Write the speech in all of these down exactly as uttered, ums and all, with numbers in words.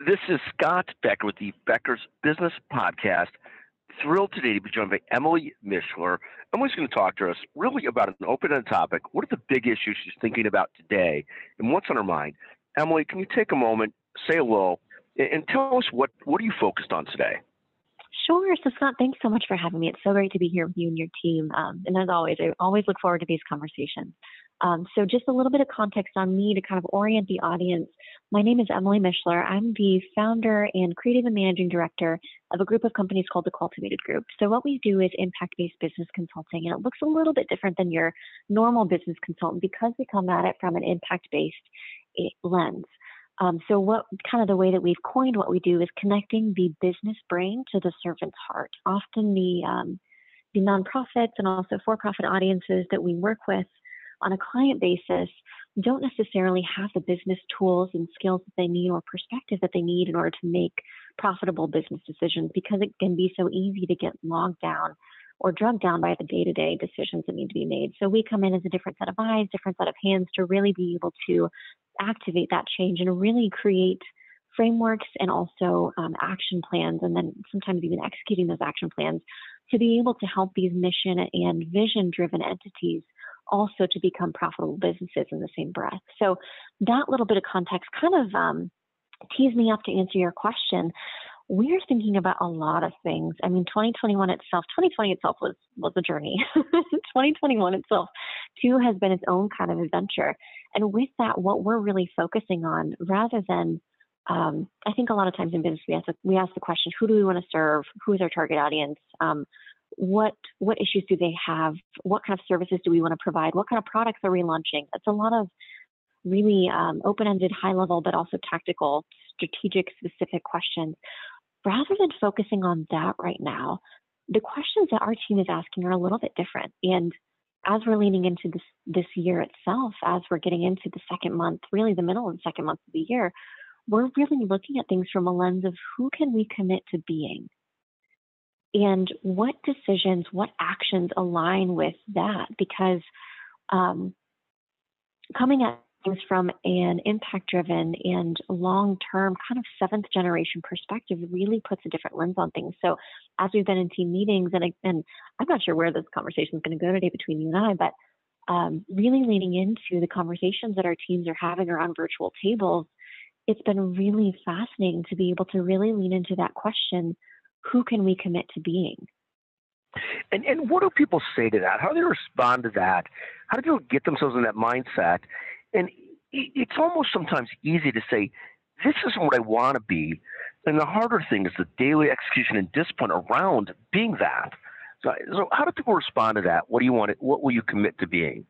This is Scott Becker with the Becker's Business Podcast. Thrilled today to be joined by Emily Mishler. Emily's going to talk to us really about an open-ended topic. What are the big issues she's thinking about today and what's on her mind? Emily, can you take a moment, say hello, and tell us what, what are you focused on today? Sure. So Scott, thanks so much for having me. It's so great to be here with you and your team. Um, and as always, I always look forward to these conversations. Um, so just a little bit of context on me to kind of orient the audience. My name is Emily Mishler. I'm the founder and creative and managing director of a group of companies called the Cultivated Group. So what we do is impact-based business consulting, and it looks a little bit different than your normal business consultant because we come at it from an impact-based lens. Um, so what kind of the way that we've coined what we do is connecting the business brain to the servant's heart. Often the, um, the nonprofits and also for-profit audiences that we work with on a client basis don't necessarily have the business tools and skills that they need or perspective that they need in order to make profitable business decisions, because it can be so easy to get logged down or drugged down by the day-to-day decisions that need to be made. So we come in as a different set of eyes, different set of hands to really be able to activate that change and really create frameworks and also um, action plans, and then sometimes even executing those action plans to be able to help these mission and vision-driven entities also to become profitable businesses in the same breath. So that little bit of context kind of um, tees me up to answer your question. We're thinking about a lot of things. I mean, twenty twenty-one itself, twenty twenty itself was, was a journey. twenty twenty-one itself, too, has been its own kind of adventure. And with that, what we're really focusing on, rather than, um, I think a lot of times in business, we ask, we ask the question, who do we want to serve? Who is our target audience? Um, what what issues do they have? What kind of services do we want to provide? What kind of products are we launching? It's a lot of really um, open-ended, high-level, but also tactical, strategic, specific questions. Rather than focusing on that right now, the questions that our team is asking are a little bit different. And as we're leaning into this, this year itself, as we're getting into the second month, really the middle of the second month of the year, we're really looking at things from a lens of who can we commit to being? And what decisions, what actions align with that? Because um, coming at things from an impact-driven and long-term kind of seventh-generation perspective really puts a different lens on things. So as we've been in team meetings, and, and I'm not sure where this conversation is going to go today between you and I, but um, really leaning into the conversations that our teams are having around virtual tables, it's been really fascinating to be able to really lean into that question, who can we commit to being? And and what do people say to that? How do they respond to that? How do people get themselves in that mindset? And it's almost sometimes easy to say, this isn't what I want to be. And the harder thing is the daily execution and discipline around being that. So, so how do people respond to that? What do you want? What will you commit to being?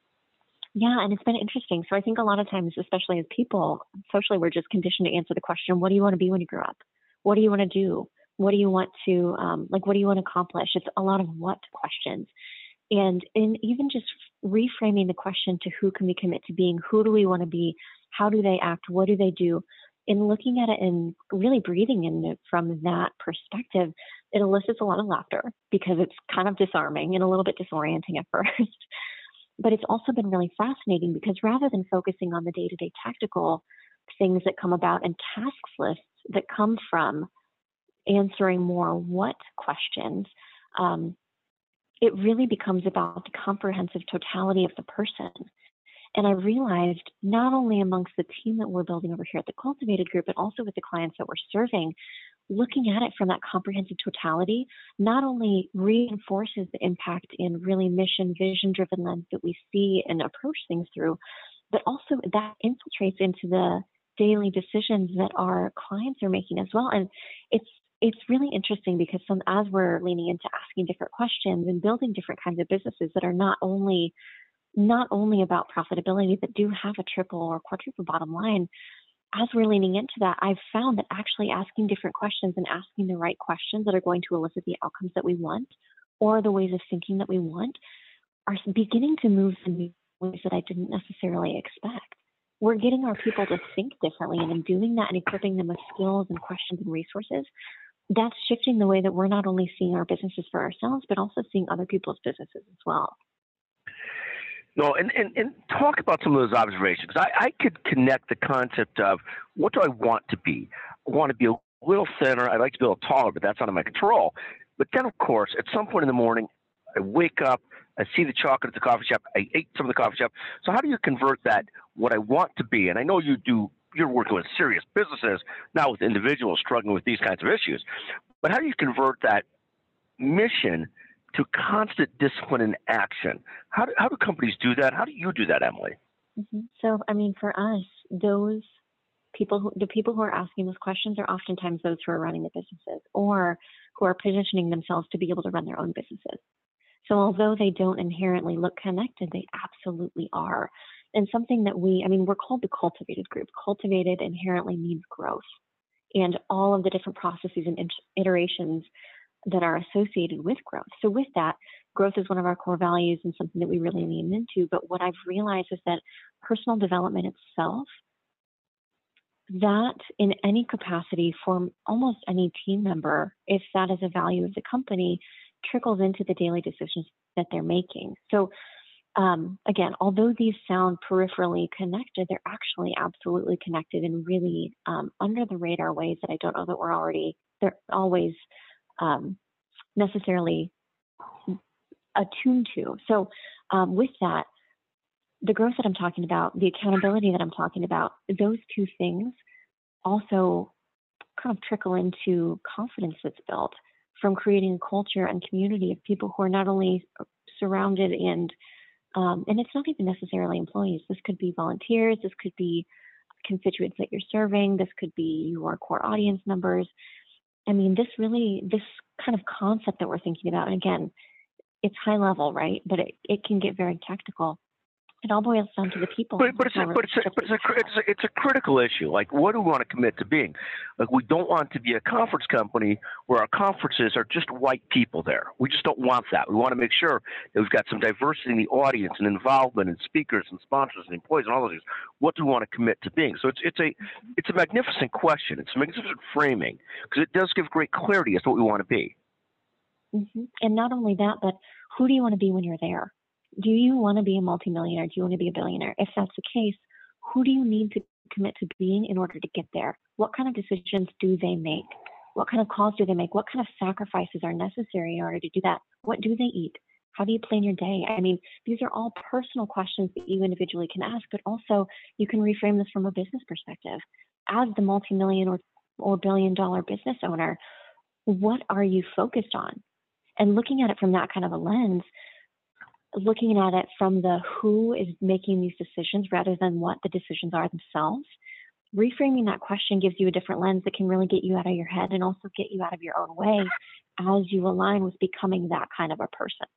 Yeah, and it's been interesting. So I think a lot of times, especially as people, socially, we're just conditioned to answer the question, what do you want to be when you grow up? What do you want to do? What do you want to, um, like, what do you want to accomplish? It's a lot of what questions. And in even just reframing the question to who can we commit to being, who do we want to be, how do they act, what do they do, in looking at it and really breathing in it from that perspective, it elicits a lot of laughter because it's kind of disarming and a little bit disorienting at first. But it's also been really fascinating because rather than focusing on the day-to-day tactical things that come about and task lists that come from answering more what questions, um, it really becomes about the comprehensive totality of the person. And I realized not only amongst the team that we're building over here at the Cultivated Group, but also with the clients that we're serving, looking at it from that comprehensive totality not only reinforces the impact in really mission, vision-driven lens that we see and approach things through, but also that infiltrates into the daily decisions that our clients are making as well. And it's It's really interesting because some, as we're leaning into asking different questions and building different kinds of businesses that are not only not only about profitability, but do have a triple or quadruple bottom line, as we're leaning into that, I've found that actually asking different questions and asking the right questions that are going to elicit the outcomes that we want or the ways of thinking that we want are beginning to move in ways that I didn't necessarily expect. We're getting our people to think differently, and in doing that and equipping them with skills and questions and resources, that's shifting the way that we're not only seeing our businesses for ourselves, but also seeing other people's businesses as well. No, and, and, and talk about some of those observations. I, I could connect the concept of what do I want to be? want to be a little thinner. I'd like to be a little taller, but that's out of my control. But then, of course, at some point in the morning, I wake up, I see the chocolate at the coffee shop, I ate some of the coffee shop. So how do you convert that, what I want to be? And I know you do, you're working with serious businesses, not with individuals struggling with these kinds of issues. But how do you convert that mission to constant discipline and action? How do, how do companies do that? How do you do that, Emily? Mm-hmm. So, I mean, for us, those people, who, the people who are asking those questions are oftentimes those who are running the businesses or who are positioning themselves to be able to run their own businesses. So although they don't inherently look connected, they absolutely are. And something that we, I mean, we're called the Cultivated Group. Cultivated inherently means growth and all of the different processes and iterations that are associated with growth. So with that, growth is one of our core values and something that we really lean into. But what I've realized is that personal development itself, that in any capacity for almost any team member, if that is a value of the company, trickles into the daily decisions that they're making. So um, again, although these sound peripherally connected, they're actually absolutely connected in really um, under the radar ways that I don't know that we're already, they're always um, necessarily attuned to. So um, with that, the growth that I'm talking about, the accountability that I'm talking about, those two things also kind of trickle into confidence that's built from creating a culture and community of people who are not only surrounded and, um, and it's not even necessarily employees. This could be volunteers. This could be constituents that you're serving. This could be your core audience members. I mean, this really, this kind of concept that we're thinking about, and again, it's high level, right? But it, it can get very technical. It all boils down to the people. But, but, it's, a, but, it's, a, but it's, a, it's, a, it's a critical issue. Like, what do we want to commit to being? Like, we don't want to be a conference company where our conferences are just white people there. We just don't want that. We want to make sure that we've got some diversity in the audience and involvement and speakers and sponsors and employees and all those things. What do we want to commit to being? So it's it's a it's a magnificent question. It's a magnificent framing because it does give great clarity as to what we want to be. Mm-hmm. And not only that, but who do you want to be when you're there? Do you want to be a multimillionaire? Do you want to be a billionaire? If that's the case, who do you need to commit to being in order to get there? What kind of decisions do they make? What kind of calls do they make? What kind of sacrifices are necessary in order to do that? What do they eat? How do you plan your day? I mean, these are all personal questions that you individually can ask, but also you can reframe this from a business perspective. As the multi-million or, or billion dollar business owner, what are you focused on? And looking at it from that kind of a lens, looking at it from the who is making these decisions rather than what the decisions are themselves, reframing that question gives you a different lens that can really get you out of your head and also get you out of your own way as you align with becoming that kind of a person.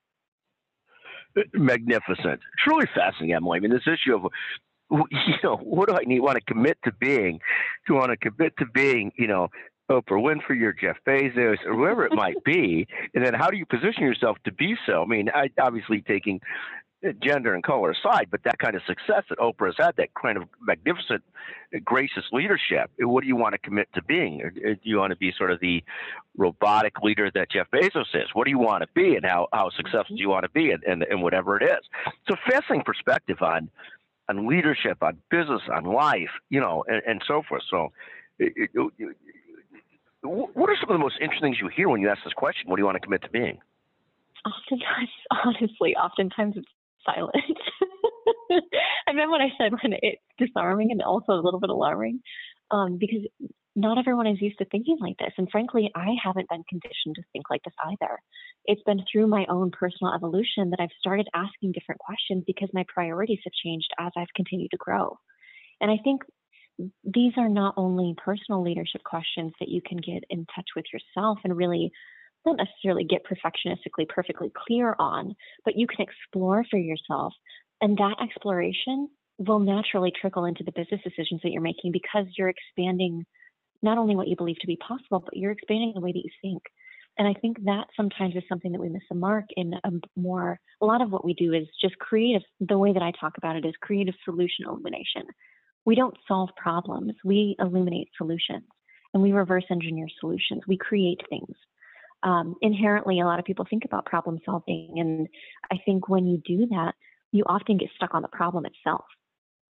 Magnificent. Truly fascinating, Emily. I mean, this issue of, you know, what do I need, want to commit to being, to want to commit to being, you know, Oprah Winfrey or Jeff Bezos or whoever it might be, and then how do you position yourself to be so? I mean, I, obviously taking gender and color aside, but that kind of success that Oprah has had, that kind of magnificent, gracious leadership, what do you want to commit to being? Or do you want to be sort of the robotic leader that Jeff Bezos is? What do you want to be, and how, how successful do you want to be, and, and, and whatever it is? So fascinating perspective on on leadership, on business, on life, you know, and, and so forth. So it, it, it, what are some of the most interesting things you hear when you ask this question? What do you want to commit to being? Oftentimes, honestly, oftentimes it's silence. I meant what I said when it's disarming and also a little bit alarming, um, because not everyone is used to thinking like this. And frankly, I haven't been conditioned to think like this either. It's been through my own personal evolution that I've started asking different questions because my priorities have changed as I've continued to grow. And I think these are not only personal leadership questions that you can get in touch with yourself and really not necessarily get perfectionistically perfectly clear on, but you can explore for yourself. And that exploration will naturally trickle into the business decisions that you're making because you're expanding not only what you believe to be possible, but you're expanding the way that you think. And I think that sometimes is something that we miss the mark in a more, a lot of what we do is just creative. The way that I talk about it is creative solution illumination. We don't solve problems. We illuminate solutions and we reverse engineer solutions. We create things. Um, inherently, a lot of people think about problem solving. And I think when you do that, you often get stuck on the problem itself.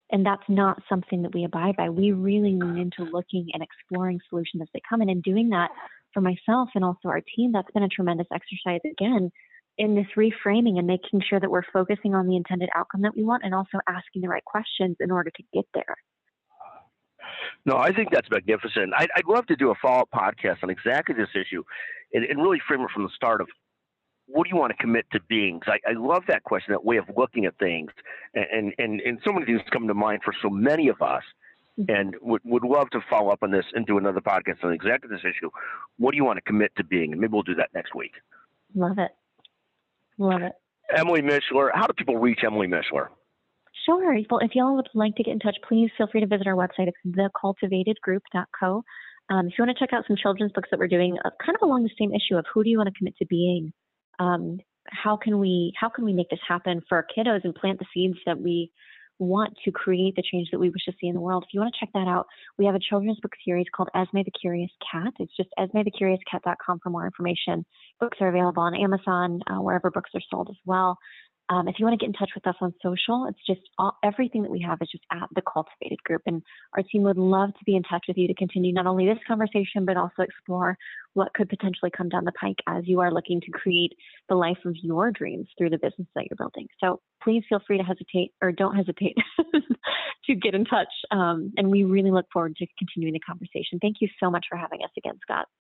And that's not something that we abide by. We really lean into looking and exploring solutions as they come in, and doing that for myself and also our team. That's been a tremendous exercise, again, in this reframing and making sure that we're focusing on the intended outcome that we want and also asking the right questions in order to get there. No, I think that's magnificent. I'd, I'd love to do a follow-up podcast on exactly this issue and, and really frame it from the start of what do you want to commit to being? 'Cause I, I love that question, that way of looking at things. And, and, and so many things come to mind for so many of us, and would, would love to follow up on this and do another podcast on exactly this issue. What do you want to commit to being? And maybe we'll do that next week. Love it. Love it. Emily Mishler, how do people reach Emily Mishler? Sure. Well, if y'all would like to get in touch, please feel free to visit our website. It's the cultivated group dot co. Um, if you want to check out some children's books that we're doing, uh, kind of along the same issue of who do you want to commit to being? Um, how can we how can we make this happen for our kiddos and plant the seeds that we want to create the change that we wish to see in the world? If you want to check that out, we have a children's book series called Esme the Curious Cat. It's just esme the curious cat dot com for more information. Books are available on Amazon, uh, wherever books are sold as well. Um, if you want to get in touch with us on social, it's just all, everything that we have is just at the Cultivated Group. And our team would love to be in touch with you to continue not only this conversation, but also explore what could potentially come down the pike as you are looking to create the life of your dreams through the business that you're building. So please feel free to hesitate, or don't hesitate to get in touch. Um, and we really look forward to continuing the conversation. Thank you so much for having us again, Scott.